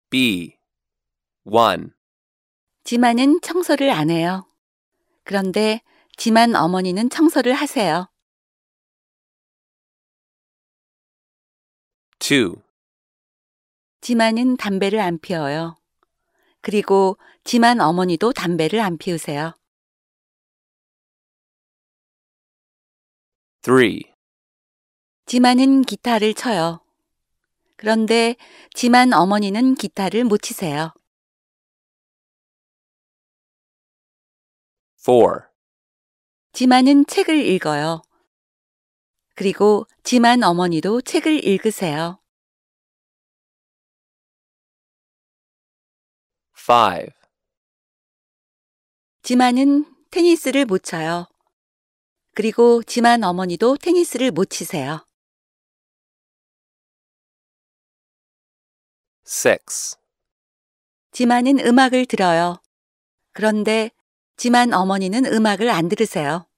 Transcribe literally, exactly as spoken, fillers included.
B. one. 지만은 청소를 안 해요. 그런데 지만 어머니는 청소를 하세요. two. 지만은 담배를 안 피워요. 그리고 지만 어머니도 담배를 안 피우세요. three. 지만은 기타를 쳐요. 그런데 지만 어머니는 기타를 못 치세요. four. 지만은 책을 읽어요. 그리고 지만 어머니도 책을 읽으세요. five. 지만은 테니스를 못 쳐요. 그리고 지만 어머니도 테니스를 못 치세요. six. 지만은 음악을 들어요. 그런데 지만 어머니는 음악을 안 들으세요.